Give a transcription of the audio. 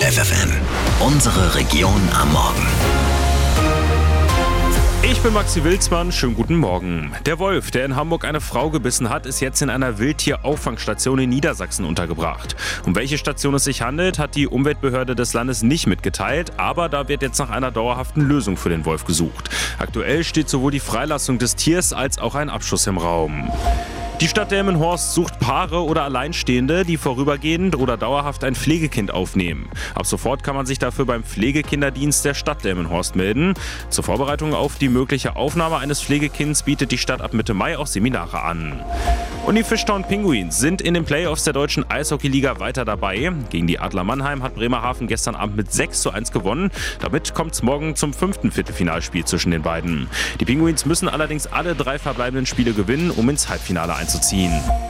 FFN, unsere Region am Morgen. Ich bin Maxi Wilsmann, schönen guten Morgen. Der Wolf, der in Hamburg eine Frau gebissen hat, ist jetzt in einer Wildtierauffangstation in Niedersachsen untergebracht. Um welche Station es sich handelt, hat die Umweltbehörde des Landes nicht mitgeteilt, aber da wird jetzt nach einer dauerhaften Lösung für den Wolf gesucht. Aktuell steht sowohl die Freilassung des Tiers als auch ein Abschuss im Raum. Die Stadt Delmenhorst sucht Paare oder Alleinstehende, die vorübergehend oder dauerhaft ein Pflegekind aufnehmen. Ab sofort kann man sich dafür beim Pflegekinderdienst der Stadt Delmenhorst melden. Zur Vorbereitung auf die mögliche Aufnahme eines Pflegekinds bietet die Stadt ab Mitte Mai auch Seminare an. Und die Fishtown Pinguins sind in den Playoffs der deutschen Eishockeyliga weiter dabei. Gegen die Adler Mannheim hat Bremerhaven gestern Abend mit 6:1 gewonnen. Damit kommt es morgen zum 5. Viertelfinalspiel zwischen den beiden. Die Pinguins müssen allerdings alle 3 verbleibenden Spiele gewinnen, um ins Halbfinale einzuziehen.